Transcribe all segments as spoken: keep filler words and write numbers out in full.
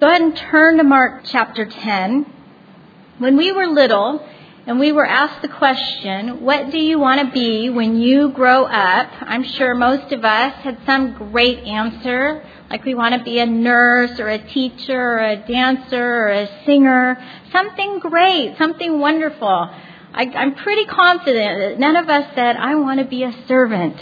Go ahead and turn to Mark chapter ten. When we were little and we were asked the question, what do you want to be when you grow up? I'm sure most of us had some great answer, like we want to be a nurse or a teacher or a dancer or a singer, something great, something wonderful. I, I'm pretty confident that none of us said, I want to be a servant.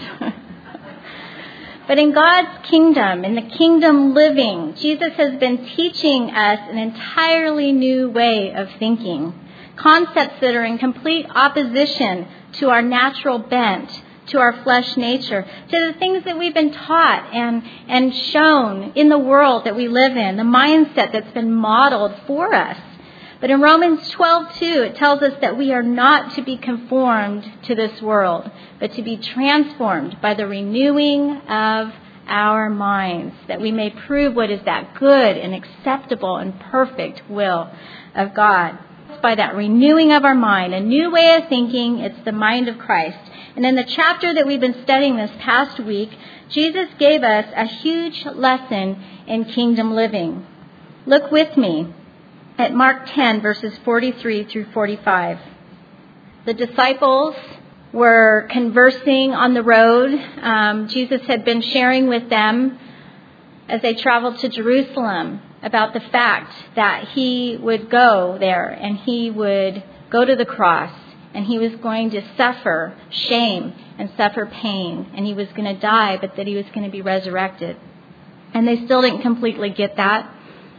But in God's kingdom, in the kingdom living, Jesus has been teaching us an entirely new way of thinking. Concepts that are in complete opposition to our natural bent, to our flesh nature, to the things that we've been taught and, and shown in the world that we live in, the mindset that's been modeled for us. But in Romans twelve two, it tells us that we are not to be conformed to this world, but to be transformed by the renewing of our minds, that we may prove what is that good and acceptable and perfect will of God. By that renewing of our mind, a new way of thinking, it's the mind of Christ. And in the chapter that we've been studying this past week, Jesus gave us a huge lesson in kingdom living. Look with me at Mark ten, verses forty-three through forty-five. The disciples were conversing on the road. Um, Jesus had been sharing with them as they traveled to Jerusalem about the fact that he would go there and he would go to the cross and he was going to suffer shame and suffer pain and he was going to die, but that he was going to be resurrected. And they still didn't completely get that.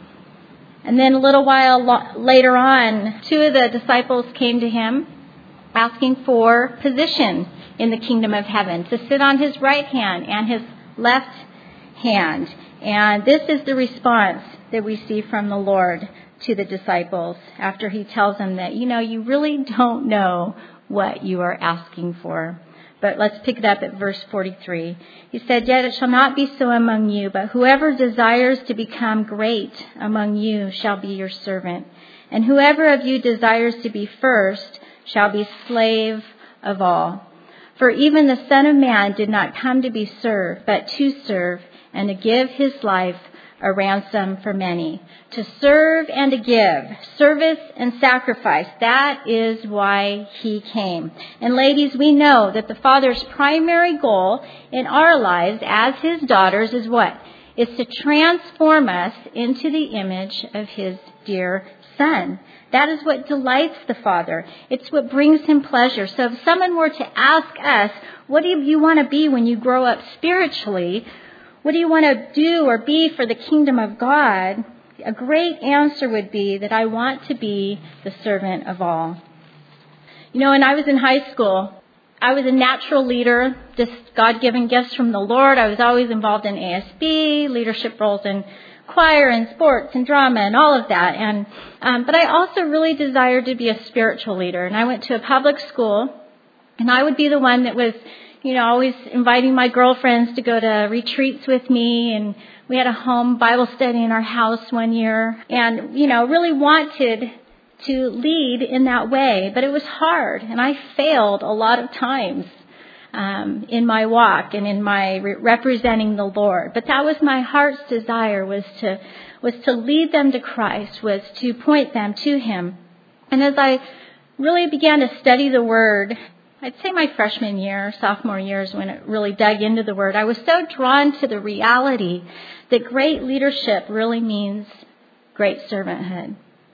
And then a little while lo- later on, two of the disciples came to him asking for position in the kingdom of heaven, to sit on his right hand and his left hand. And this is the response that we see from the Lord to the disciples after he tells them that, you know, you really don't know what you are asking for. But let's pick it up at verse forty-three. He said, yet it shall not be so among you, but whoever desires to become great among you shall be your servant. And whoever of you desires to be first shall be slave of all. For even the Son of Man did not come to be served, but to serve and to give his life a ransom for many. To serve and to give, service and sacrifice, that is why he came. And ladies, we know that the Father's primary goal in our lives as his daughters is what? Is to transform us into the image of his dear Son. That is what delights the Father. It's what brings him pleasure. So if someone were to ask us, what do you want to be when you grow up spiritually? What do you want to do or be for the kingdom of God? A great answer would be that I want to be the servant of all. You know, when I was in high school, I was a natural leader, just God-given gifts from the Lord. I was always involved in A S B, leadership roles in choir and sports and drama and all of that. And um, but I also really desired to be a spiritual leader. And I went to a public school, and I would be the one that was, you know, always inviting my girlfriends to go to retreats with me. And we had a home Bible study in our house one year. And, you know, really wanted to lead in that way. But it was hard. And I failed a lot of times um, in my walk and in my re- representing the Lord. But that was my heart's desire, was to, was to lead them to Christ, was to point them to him. And as I really began to study the Word, I'd say my freshman year, sophomore years, when it really dug into the Word, I was so drawn to the reality that great leadership really means great servanthood.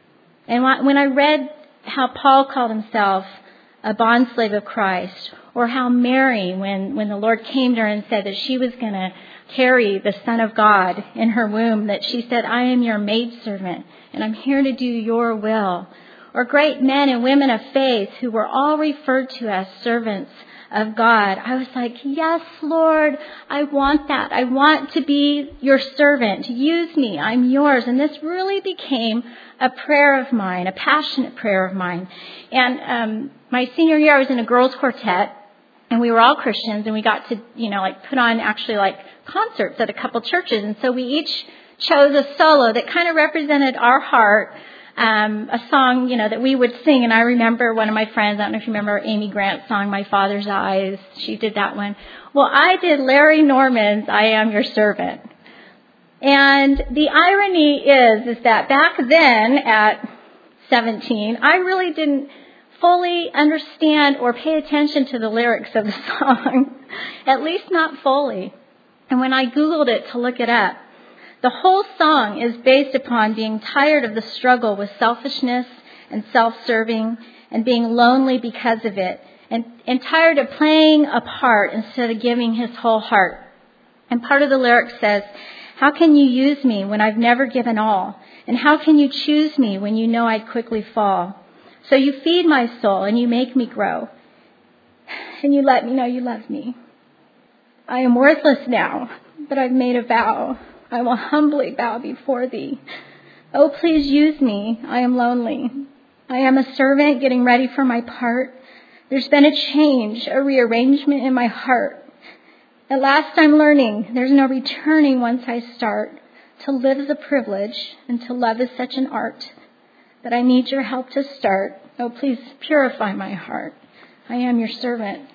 And when I read how Paul called himself a bondslave of Christ, or how Mary, when, when the Lord came to her and said that she was going to carry the Son of God in her womb, that she said, I am your maidservant, and I'm here to do your will. Or great men and women of faith who were all referred to as servants of God. I was like, yes, Lord, I want that. I want to be your servant. Use me. I'm yours. And this really became a prayer of mine, a passionate prayer of mine. And um, my senior year, I was in a girls' quartet, and we were all Christians, and we got to, you know, like put on actually like concerts at a couple churches. And so we each chose a solo that kind of represented our heart. Um, a song, you know, that we would sing. And I remember one of my friends, I don't know if you remember Amy Grant's song, My Father's Eyes. She did that one. Well, I did Larry Norman's I Am Your Servant. And the irony is, is that back then at seventeen, I really didn't fully understand or pay attention to the lyrics of the song, at least not fully. And when I Googled it to look it up, the whole song is based upon being tired of the struggle with selfishness and self-serving and being lonely because of it, and, and tired of playing a part instead of giving his whole heart. And part of the lyric says, "How can you use me when I've never given all? And how can you choose me when you know I'd quickly fall? So you feed my soul and you make me grow, and you let me know you love me. I am worthless now, but I've made a vow. I will humbly bow before thee. Oh, please use me. I am lonely. I am a servant getting ready for my part. There's been a change, a rearrangement in my heart. At last I'm learning there's no returning once I start. To live is a privilege, and to love is such an art. But I need your help to start. Oh, please purify my heart. I am your servant."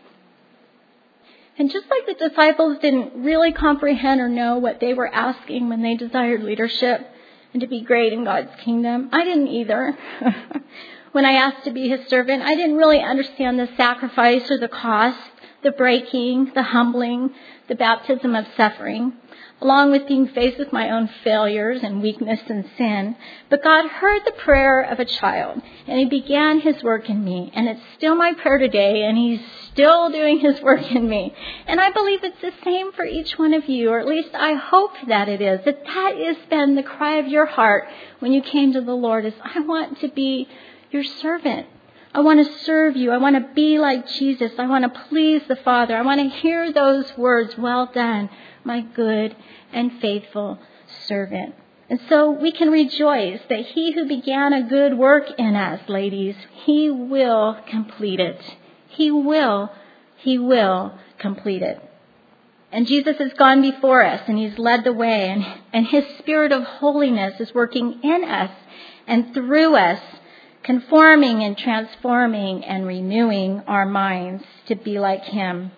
And just like the disciples didn't really comprehend or know what they were asking when they desired leadership and to be great in God's kingdom, I didn't either. When I asked to be his servant, I didn't really understand the sacrifice or the cost, the breaking, the humbling, the baptism of suffering, along with being faced with my own failures and weakness and sin. But God heard the prayer of a child, and he began his work in me. And it's still my prayer today, and he's still doing his work in me. And I believe it's the same for each one of you, or at least I hope that it is, that that has been the cry of your heart when you came to the Lord, is I want to be your servant. I want to serve you. I want to be like Jesus. I want to please the Father. I want to hear those words, "Well done, my good and faithful servant." And so we can rejoice that he who began a good work in us, ladies, he will complete it. He will, he will complete it. And Jesus has gone before us, and he's led the way, and, and his spirit of holiness is working in us and through us, conforming and transforming and renewing our minds to be like him.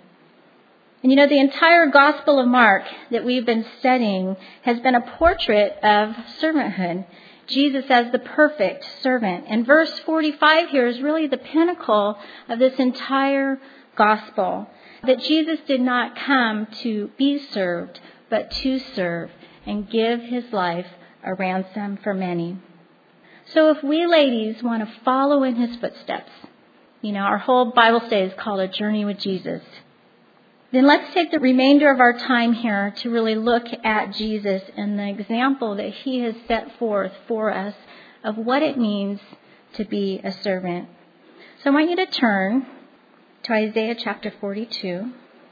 And you know, the entire Gospel of Mark that we've been studying has been a portrait of servanthood. Jesus as the perfect servant. And verse forty-five here is really the pinnacle of this entire gospel. That Jesus did not come to be served, but to serve and give his life a ransom for many. So if we ladies want to follow in his footsteps, you know, our whole Bible study is called A Journey with Jesus, then let's take the remainder of our time here to really look at Jesus and the example that he has set forth for us of what it means to be a servant. So I want you to turn to Isaiah chapter forty-two.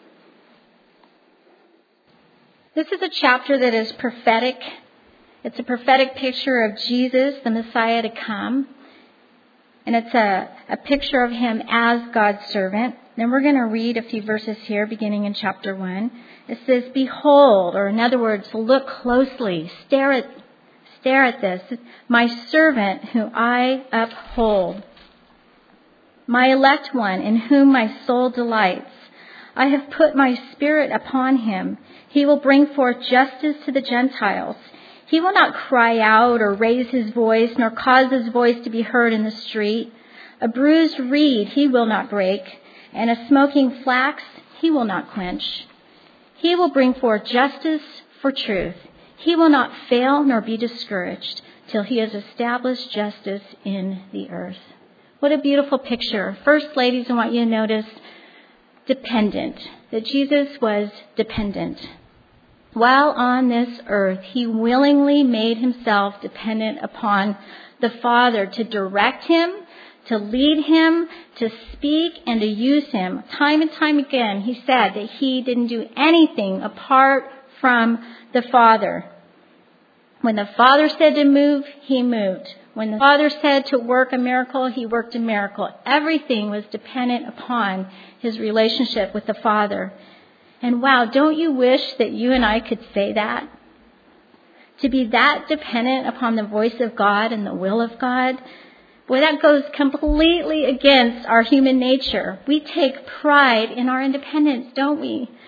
This is a chapter that is prophetic. It's a prophetic picture of Jesus, the Messiah to come. And it's a, a picture of him as God's servant. Then we're going to read a few verses here, beginning in chapter one. It says, "Behold," or in other words, look closely, stare at, stare at this, "my servant whom I uphold, my elect one in whom my soul delights. I have put my spirit upon him. He will bring forth justice to the Gentiles. He will not cry out or raise his voice, nor cause his voice to be heard in the street. A bruised reed he will not break, and a smoking flax he will not quench. He will bring forth justice for truth. He will not fail nor be discouraged till he has established justice in the earth." What a beautiful picture. First, ladies, I want you to notice dependent, that Jesus was dependent. While on this earth, he willingly made himself dependent upon the Father to direct him, to lead him, to speak, and to use him. Time and time again, he said that he didn't do anything apart from the Father. When the Father said to move, he moved. When the Father said to work a miracle, he worked a miracle. Everything was dependent upon his relationship with the Father. And wow, don't you wish that you and I could say that? To be that dependent upon the voice of God and the will of God? Boy, that goes completely against our human nature. We take pride in our independence, don't we?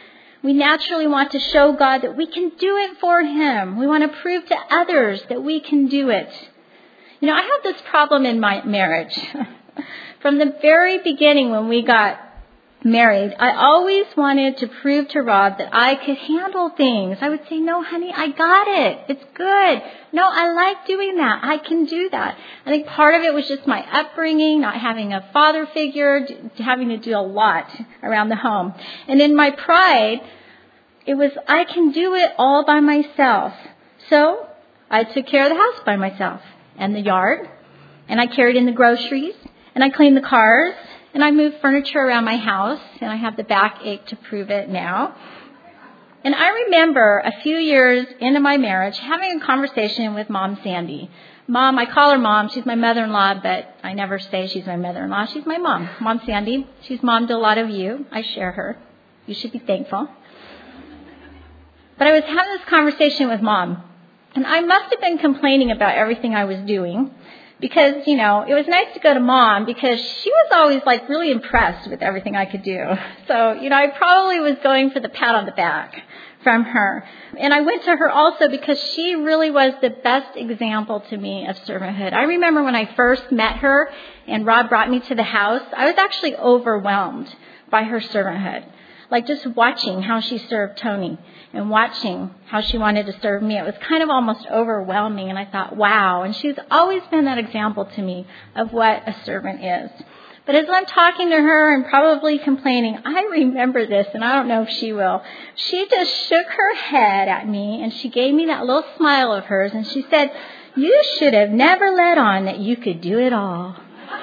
We naturally want to show God that we can do it for Him. We want to prove to others that we can do it. You know, I have this problem in my marriage. From the very beginning when we got married, I always wanted to prove to Rob that I could handle things. I would say, no, honey, I got it. It's good. No, I like doing that. I can do that. I think part of it was just my upbringing, not having a father figure, having to do a lot around the home. And in my pride, it was, I can do it all by myself. So I took care of the house by myself and the yard, and I carried in the groceries, and I cleaned the cars, and I moved furniture around my house, and I have the backache to prove it now. And I remember a few years into my marriage having a conversation with Mom Sandy. Mom, I call her Mom. She's my mother-in-law, but I never say she's my mother-in-law. She's my mom, Mom Sandy. She's mom to a lot of you. I share her. You should be thankful. But I was having this conversation with Mom, and I must have been complaining about everything I was doing. Because, you know, it was nice to go to Mom because she was always, like, really impressed with everything I could do. So, you know, I probably was going for the pat on the back from her. And I went to her also because she really was the best example to me of servanthood. I remember when I first met her and Rob brought me to the house, I was actually overwhelmed by her servanthood. Like just watching how she served Tony and watching how she wanted to serve me. It was kind of almost overwhelming. And I thought, wow. And she's always been that example to me of what a servant is. But as I'm talking to her and probably complaining, I remember this, and I don't know if she will. She just shook her head at me, and she gave me that little smile of hers, and she said, you should have never let on that you could do it all.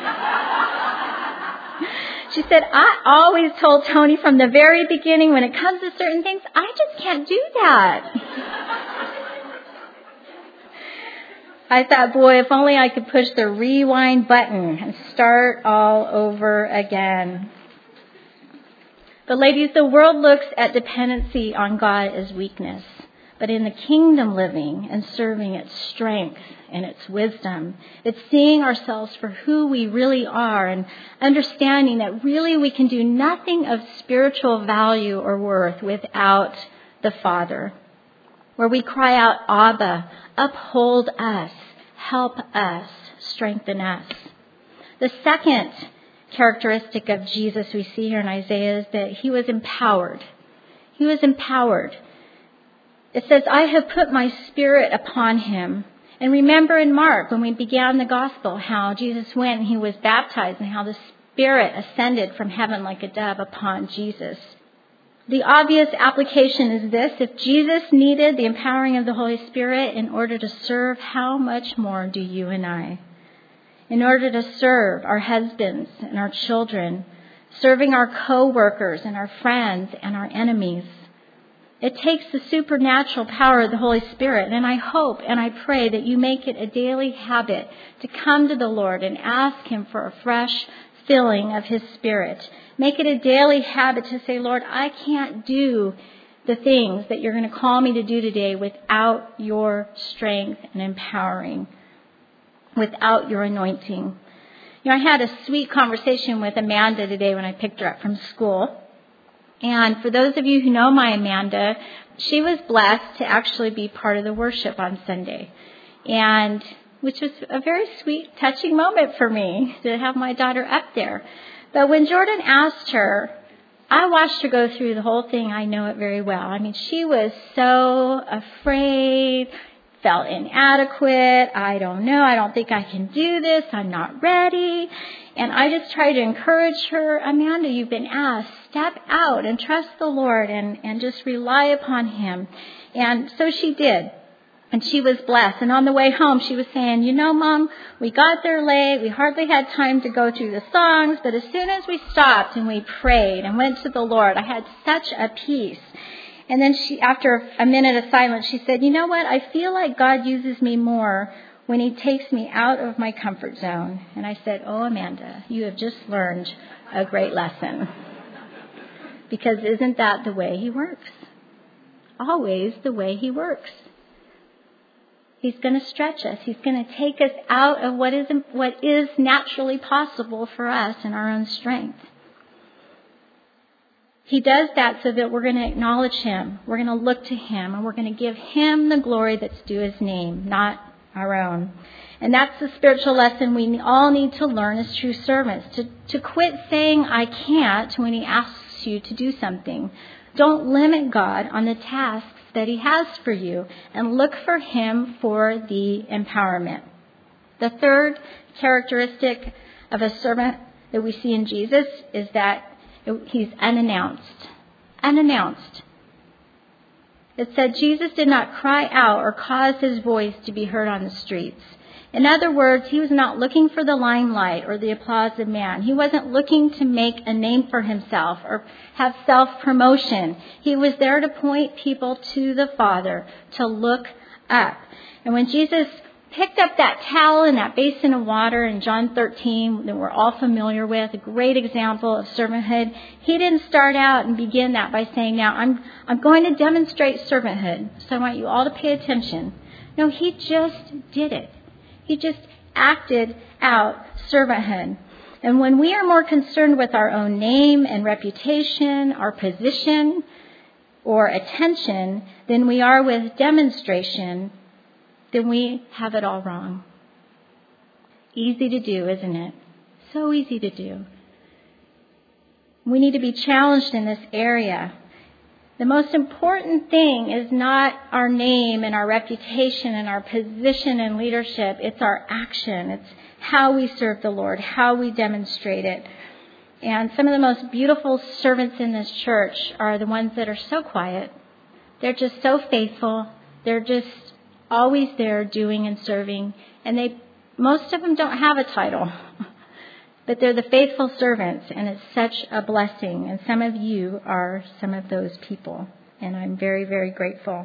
She said, I always told Tony from the very beginning, when it comes to certain things, I just can't do that. I thought, boy, if only I could push the rewind button and start all over again. But ladies, the world looks at dependency on God as weakness. But in the kingdom living and serving, its strength and its wisdom. It's seeing ourselves for who we really are and understanding that really we can do nothing of spiritual value or worth without the Father. Where we cry out, Abba, uphold us, help us, strengthen us. The second characteristic of Jesus we see here in Isaiah is that he was empowered. He was empowered. It says, I have put my spirit upon him. And remember in Mark, when we began the gospel, how Jesus went and he was baptized and how the Spirit ascended from heaven like a dove upon Jesus. The obvious application is this: if Jesus needed the empowering of the Holy Spirit in order to serve, how much more do you and I? In order to serve our husbands and our children, serving our co-workers and our friends and our enemies. It takes the supernatural power of the Holy Spirit, and I hope and I pray that you make it a daily habit to come to the Lord and ask him for a fresh filling of his Spirit. Make it a daily habit to say, Lord, I can't do the things that you're going to call me to do today without your strength and empowering, without your anointing. You know, I had a sweet conversation with Amanda today when I picked her up from school. And for those of you who know my Amanda, she was blessed to actually be part of the worship on Sunday, and which was a very sweet, touching moment for me to have my daughter up there. But when Jordan asked her, I watched her go through the whole thing. I know it very well. I mean, she was so afraid, felt inadequate. I don't know. I don't think I can do this. I'm not ready. And I just tried to encourage her. Amanda, you've been asked, step out and trust the Lord and, and just rely upon him. And so she did. And she was blessed. And on the way home, she was saying, you know, Mom, we got there late. We hardly had time to go through the songs. But as soon as we stopped and we prayed and went to the Lord, I had such a peace. And then she, after a minute of silence, she said, you know what? I feel like God uses me more when he takes me out of my comfort zone. And I said, oh, Amanda, you have just learned a great lesson. Because isn't that the way he works? Always the way he works. He's going to stretch us. He's going to take us out of what is, what is naturally possible for us in our own strength. He does that so that we're going to acknowledge him. We're going to look to him, and we're going to give him the glory that's due his name, not our own. And that's the spiritual lesson we all need to learn as true servants, to, to quit saying I can't when he asks you to do something. Don't limit God on the tasks that he has for you, and look for him for the empowerment. The third characteristic of a servant that we see in Jesus is that he's unannounced. Unannounced. It said Jesus did not cry out or cause his voice to be heard on the streets. In other words, he was not looking for the limelight or the applause of man. He wasn't looking to make a name for himself or have self-promotion. He was there to point people to the Father, to look up. And when Jesus picked up that towel and that basin of water in John thirteen that we're all familiar with, a great example of servanthood, he didn't start out and begin that by saying, now I'm I'm going to demonstrate servanthood, so I want you all to pay attention. No, he just did it. He just acted out servanthood. And when we are more concerned with our own name and reputation, our position or attention than we are with demonstration, then we have it all wrong. Easy to do, isn't it? So easy to do. We need to be challenged in this area. The most important thing is not our name and our reputation and our position in leadership. It's our action. It's how we serve the Lord, how we demonstrate it. And some of the most beautiful servants in this church are the ones that are so quiet. They're just so faithful. They're just always there doing and serving. And they, most of them don't have a title. But they're the faithful servants, and it's such a blessing. And some of you are some of those people, and I'm very, very grateful.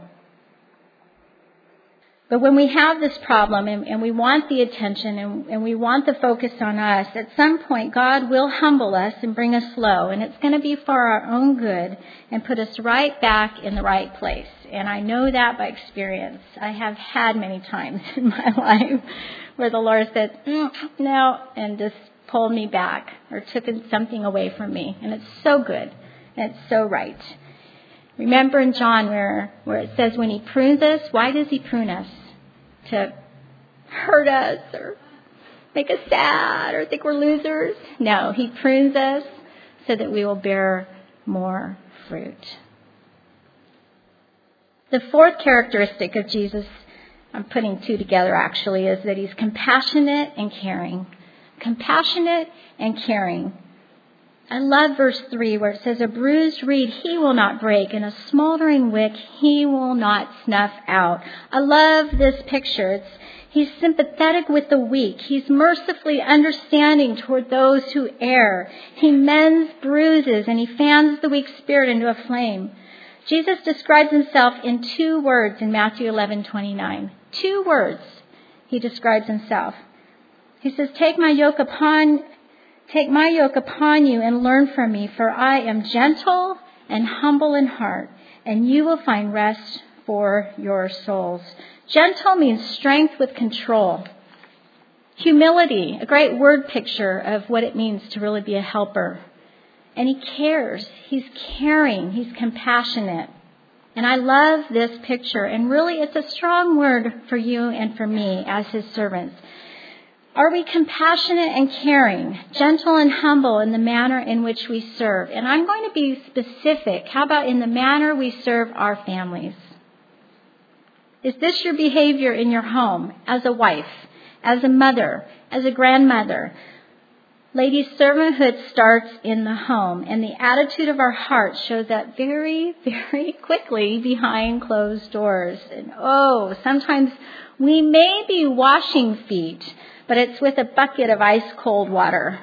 But when we have this problem and, and we want the attention and, and we want the focus on us, at some point God will humble us and bring us low, and it's going to be for our own good and put us right back in the right place. And I know that by experience. I have had many times in my life where the Lord said, mm, no, and just pulled me back or took something away from me. And it's so good. And it's so right. Remember in John where, where it says when he prunes us, why does he prune us? To hurt us or make us sad or think we're losers? No, he prunes us so that we will bear more fruit. The fourth characteristic of Jesus, I'm putting two together actually, is that he's compassionate and caring. Compassionate and caring. I love verse three where it says, a bruised reed he will not break, and a smoldering wick he will not snuff out. I love this picture. It's, he's sympathetic with the weak. He's mercifully understanding toward those who err. He mends bruises and he fans the weak spirit into a flame. Jesus describes himself in two words in Matthew eleven twenty-nine. Two words he describes himself. He says, take my yoke upon Take my yoke upon you and learn from me, for I am gentle and humble in heart, and you will find rest for your souls. Gentle means strength with control. Humility, a great word picture of what it means to really be a helper. And he cares. He's caring. He's compassionate. And I love this picture. And really, it's a strong word for you and for me as his servants. Are we compassionate and caring, gentle and humble in the manner in which we serve? And I'm going to be specific. How about in the manner we serve our families? Is this your behavior in your home as a wife, as a mother, as a grandmother? Ladies, servanthood starts in the home, and the attitude of our hearts shows up very, very quickly behind closed doors. And oh, sometimes we may be washing feet, but it's with a bucket of ice cold water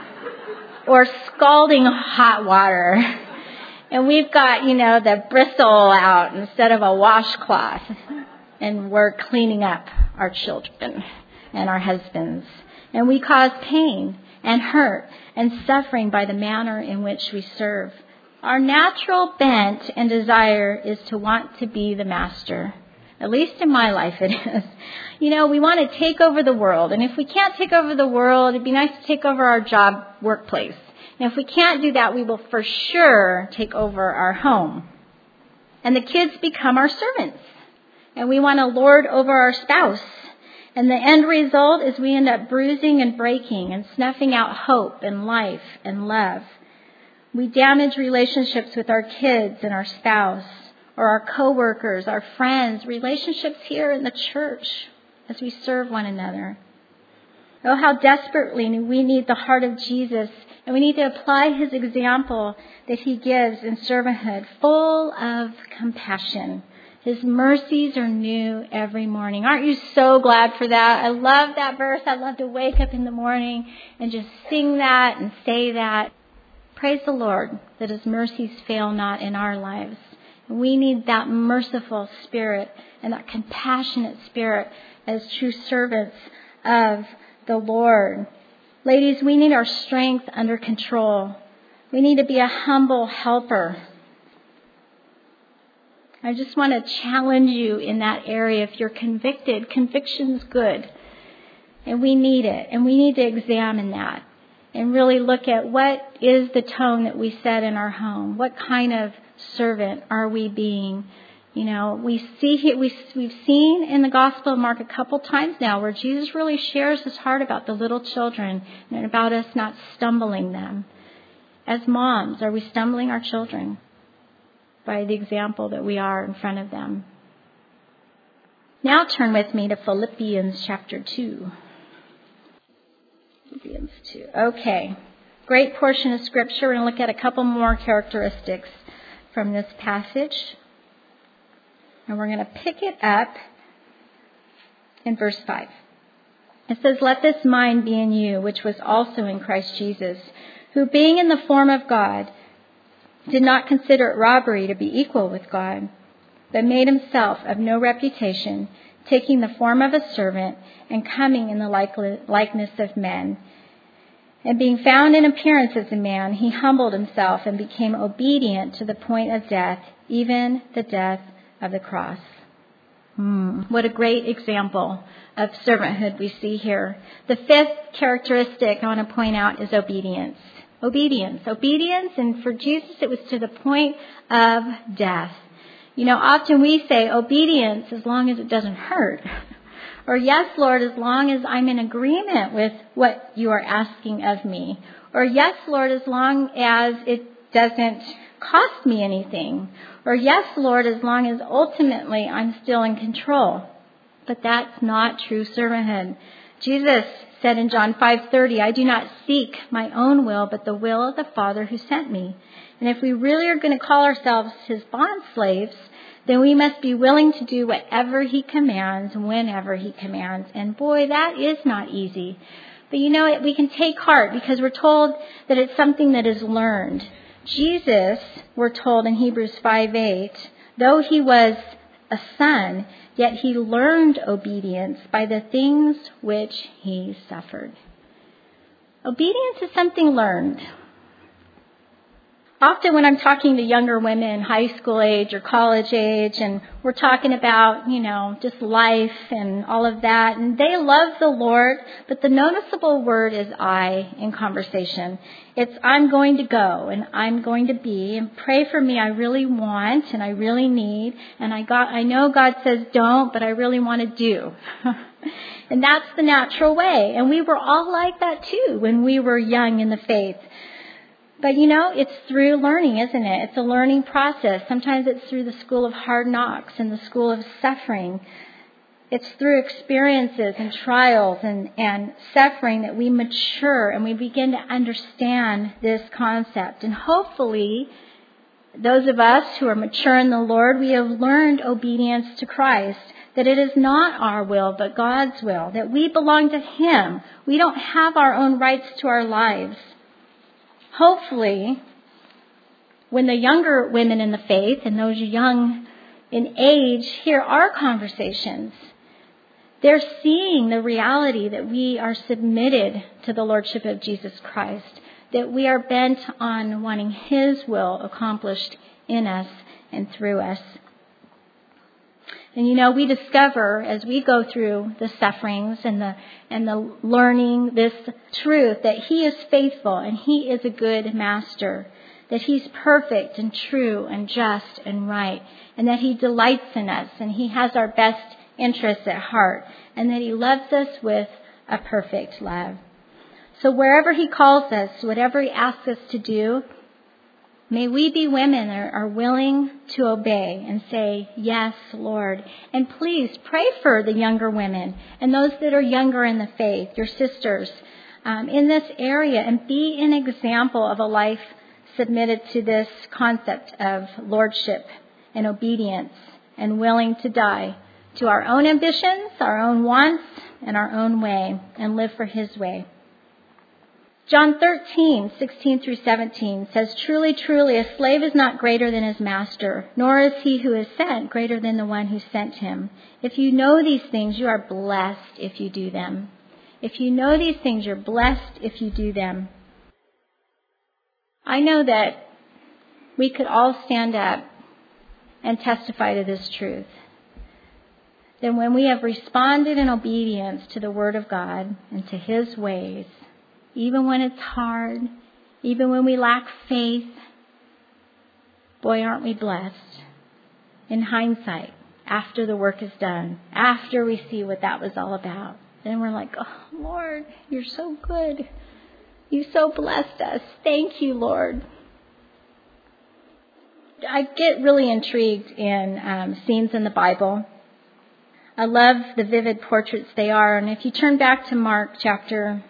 or scalding hot water. And we've got, you know, the bristle out instead of a washcloth. And we're cleaning up our children and our husbands. And we cause pain and hurt and suffering by the manner in which we serve. Our natural bent and desire is to want to be the master. At least in my life it is. You know, we want to take over the world. And if we can't take over the world, it'd be nice to take over our job workplace. And if we can't do that, we will for sure take over our home. And the kids become our servants. And we want to lord over our spouse. And the end result is we end up bruising and breaking and snuffing out hope and life and love. We damage relationships with our kids and our spouse, or our coworkers, our friends, relationships here in the church as we serve one another. Oh, how desperately we need the heart of Jesus, and we need to apply his example that he gives in servanthood, full of compassion. His mercies are new every morning. Aren't you so glad for that? I love that verse. I love to wake up in the morning and just sing that and say that. Praise the Lord that his mercies fail not in our lives. We need that merciful spirit and that compassionate spirit as true servants of the Lord. Ladies, we need our strength under control. We need to be a humble helper. I just want to challenge you in that area. If you're convicted, conviction's good. And we need it. And we need to examine that and really look at what is the tone that we set in our home. What kind of servant are we being? You know, we see we, we've seen in the Gospel of Mark a couple times now where Jesus really shares his heart about the little children and about us not stumbling them. As moms, are we stumbling our children by the example that we are in front of them? Now turn with me to Philippians chapter two. Philippians two. Okay. Great portion of Scripture. We're going to look at a couple more characteristics from this passage. And we're going to pick it up in verse five. It says, "Let this mind be in you, which was also in Christ Jesus, who being in the form of God, did not consider it robbery to be equal with God, but made himself of no reputation, taking the form of a servant and coming in the likeness of men. And being found in appearance as a man, he humbled himself and became obedient to the point of death, even the death of the cross." Hmm. What a great example of servanthood we see here. The fifth characteristic I want to point out is obedience. Obedience. Obedience, and for Jesus it was to the point of death. You know, often we say obedience as long as it doesn't hurt. Or yes, Lord, as long as I'm in agreement with what you are asking of me. Or yes, Lord, as long as it doesn't cost me anything. Or yes, Lord, as long as ultimately I'm still in control. But that's not true servanthood. Jesus said in John five thirty, "I do not seek my own will, but the will of the Father who sent me." And if we really are going to call ourselves his bond slaves, then we must be willing to do whatever he commands, whenever he commands. And boy, that is not easy. But you know, we can take heart because we're told that it's something that is learned. Jesus, we're told in Hebrews five eight, though he was a son, yet he learned obedience by the things which he suffered. Obedience is something learned. Often when I'm talking to younger women, high school age or college age, and we're talking about, you know, just life and all of that, and they love the Lord, but the noticeable word is I in conversation. It's I'm going to go and I'm going to be, and pray for me. I really want and I really need, and I got. I know God says don't, but I really want to do. And that's the natural way. And we were all like that too when we were young in the faith. But, you know, it's through learning, isn't it? It's a learning process. Sometimes it's through the school of hard knocks and the school of suffering. It's through experiences and trials and, and suffering that we mature and we begin to understand this concept. And hopefully, those of us who are mature in the Lord, we have learned obedience to Christ, that it is not our will but God's will, that we belong to him. We don't have our own rights to our lives. Hopefully, when the younger women in the faith and those young in age hear our conversations, they're seeing the reality that we are submitted to the Lordship of Jesus Christ, that we are bent on wanting his will accomplished in us and through us. And you know, we discover as we go through the sufferings and the and the learning this truth that He is faithful and He is a good master, that He's perfect and true and just and right, and that He delights in us and He has our best interests at heart, and that He loves us with a perfect love. So wherever He calls us, whatever He asks us to do, may we be women that are willing to obey and say, yes, Lord. And please pray for the younger women and those that are younger in the faith, your sisters, um, in this area, and be an example of a life submitted to this concept of lordship and obedience and willing to die to our own ambitions, our own wants, and our own way, and live for His way. John thirteen, sixteen through seventeen says, truly, truly, a slave is not greater than his master, nor is he who is sent greater than the one who sent him. If you know these things, you are blessed if you do them. If you know these things, you're blessed if you do them. I know that we could all stand up and testify to this truth. That when we have responded in obedience to the Word of God and to His ways, even when it's hard, even when we lack faith, boy, aren't we blessed. In hindsight, after the work is done, after we see what that was all about, then we're like, oh, Lord, you're so good. You so blessed us. Thank you, Lord. I get really intrigued in um, scenes in the Bible. I love the vivid portraits they are. And if you turn back to Mark chapter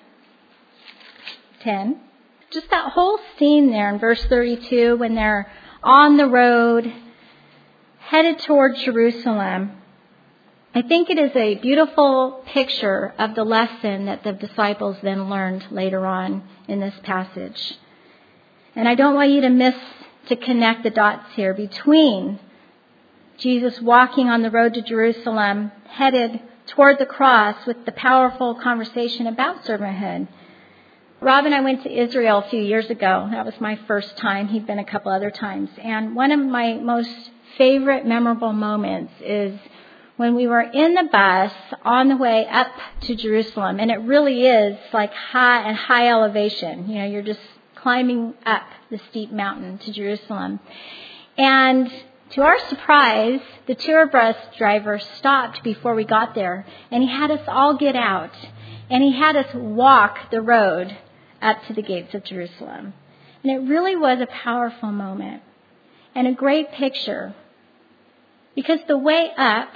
ten, just that whole scene there in verse thirty-two when they're on the road headed toward Jerusalem, I think it is a beautiful picture of the lesson that the disciples then learned later on in this passage. And I don't want you to miss to connect the dots here between Jesus walking on the road to Jerusalem, headed toward the cross with the powerful conversation about servanthood. Rob and I went to Israel a few years ago. That was my first time. He'd been a couple other times. And one of my most favorite memorable moments is when we were in the bus on the way up to Jerusalem. And it really is like high and high elevation. You know, you're just climbing up the steep mountain to Jerusalem. And to our surprise, the tour bus driver stopped before we got there. And he had us all get out. And he had us walk the road up to the gates of Jerusalem. And it really was a powerful moment and a great picture, because the way up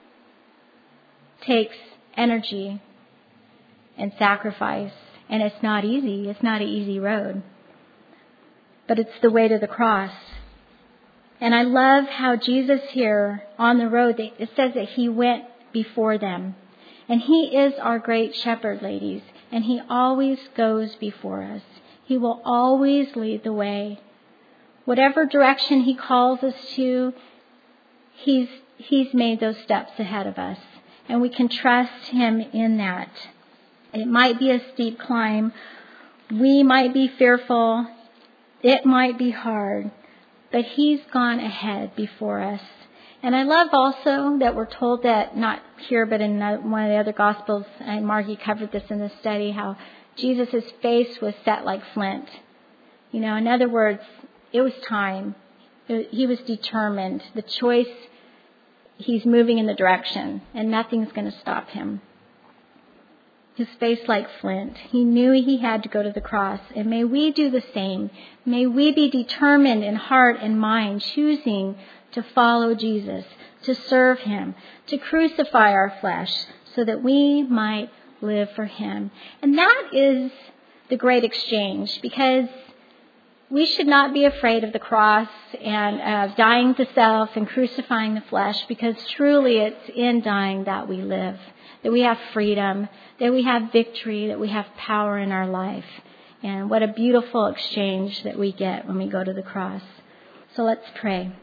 takes energy and sacrifice, and it's not easy. It's not an easy road, but it's the way to the cross. And I love how Jesus here on the road, it says that He went before them. And He is our great shepherd, ladies. And He always goes before us. He will always lead the way. Whatever direction He calls us to, He's, He's made those steps ahead of us. And we can trust Him in that. It might be a steep climb. We might be fearful. It might be hard. But He's gone ahead before us. And I love also that we're told that, not here, but in one of the other Gospels, and Margie covered this in the study, how Jesus' face was set like flint. You know, in other words, it was time. He was determined. The choice, He's moving in the direction, and nothing's going to stop Him. His face like flint. He knew He had to go to the cross. And may we do the same. May we be determined in heart and mind, choosing to follow Jesus, to serve Him, to crucify our flesh so that we might live for Him. And that is the great exchange, because we should not be afraid of the cross and of dying to self and crucifying the flesh, because truly it's in dying that we live, that we have freedom, that we have victory, that we have power in our life. And what a beautiful exchange that we get when we go to the cross. So let's pray.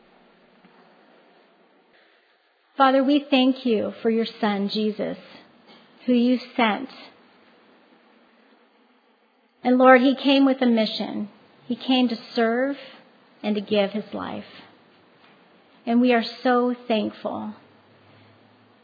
Father, we thank You for Your Son, Jesus, who You sent. And Lord, He came with a mission. He came to serve and to give His life. And we are so thankful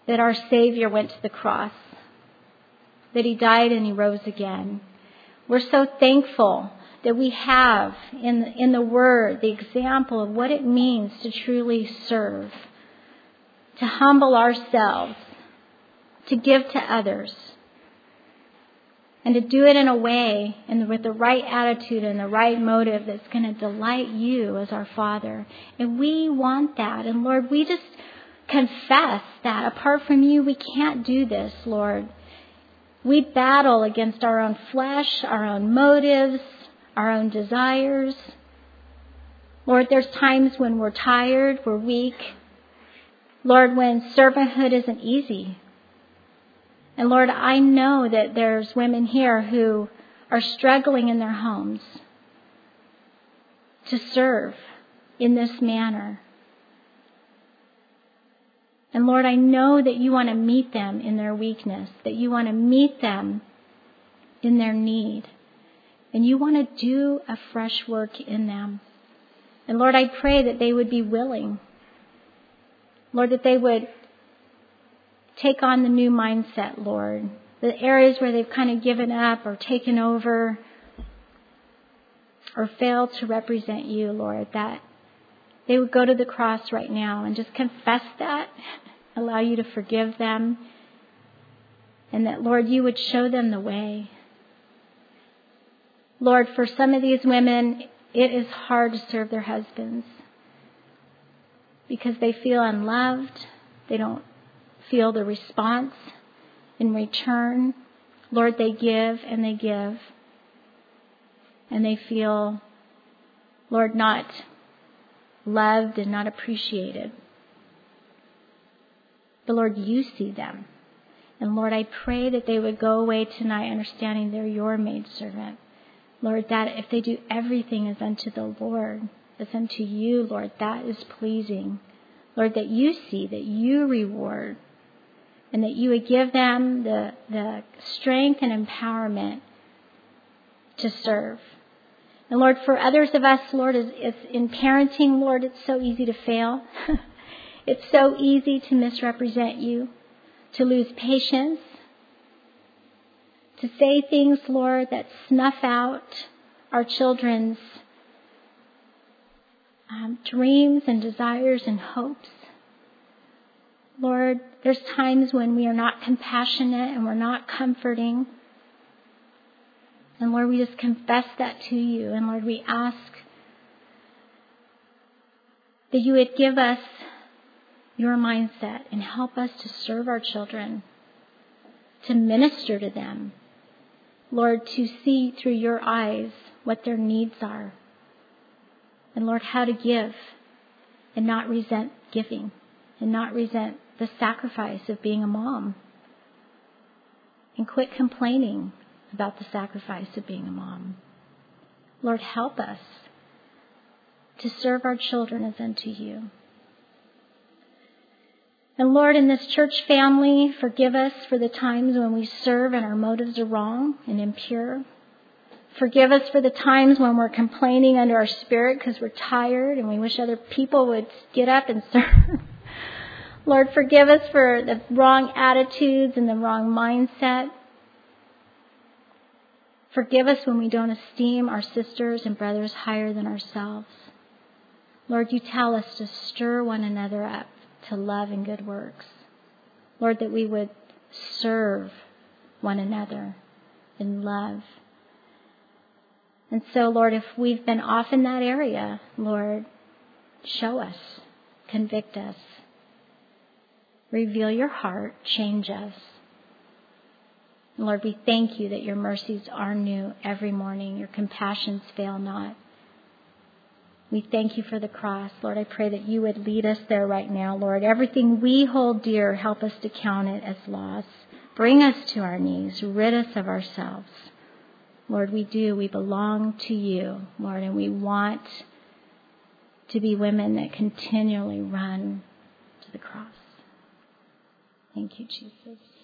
that our Savior went to the cross, that he died and he rose again. We're so thankful that we have in the, in the Word the example of what it means to truly serve, to humble ourselves, to give to others, and to do it in a way and with the right attitude and the right motive that's going to delight you as our Father. And we want that. And Lord, we just confess that apart from you, we can't do this, Lord. We battle against our own flesh, our own motives, our own desires. Lord, there's times when we're tired, we're weak. Lord, when servanthood isn't easy. And Lord, I know that there's women here who are struggling in their homes to serve in this manner. And Lord, I know that you want to meet them in their weakness, that you want to meet them in their need. And you want to do a fresh work in them. And Lord, I pray that they would be willing. Lord, that they would take on the new mindset, Lord. The areas where they've kind of given up or taken over or failed to represent you, Lord, that they would go to the cross right now and just confess that, allow you to forgive them, and that, Lord, you would show them the way. Lord, for some of these women, it is hard to serve their husbands because they feel unloved. They don't feel the response in return. Lord, they give and they give. And they feel, Lord, not loved and not appreciated. But Lord, you see them. And Lord, I pray that they would go away tonight understanding they're your maidservant. Lord, that if they do everything as unto the Lord, as unto you, Lord, that is pleasing. Lord, that you see, that you reward, and that you would give them the, the strength and empowerment to serve. And Lord, for others of us, Lord, it's, it's in parenting, Lord, it's so easy to fail. It's so easy to misrepresent you, to lose patience, to say things, Lord, that snuff out our children's um, dreams and desires and hopes. Lord, there's times when we are not compassionate and we're not comforting. And Lord, we just confess that to you. And Lord, we ask that you would give us your mindset and help us to serve our children, to minister to them. Lord, to see through your eyes what their needs are. And Lord, how to give and not resent giving and not resent the sacrifice of being a mom. And quit complaining about the sacrifice of being a mom. Lord, help us to serve our children as unto you. And Lord, in this church family, forgive us for the times when we serve and our motives are wrong and impure. Forgive us for the times when we're complaining under our spirit because we're tired and we wish other people would get up and serve. Lord, forgive us for the wrong attitudes and the wrong mindset. Forgive us when we don't esteem our sisters and brothers higher than ourselves. Lord, you tell us to stir one another up to love and good works. Lord, that we would serve one another in love. And so, Lord, if we've been off in that area, Lord, show us, convict us, reveal your heart, change us. And Lord, we thank you that your mercies are new every morning. Your compassions fail not. We thank you for the cross. Lord, I pray that you would lead us there right now, Lord. Everything we hold dear, help us to count it as loss. Bring us to our knees. Rid us of ourselves. Lord, we do. We belong to you, Lord, and we want to be women that continually run to the cross. Thank you, Jesus.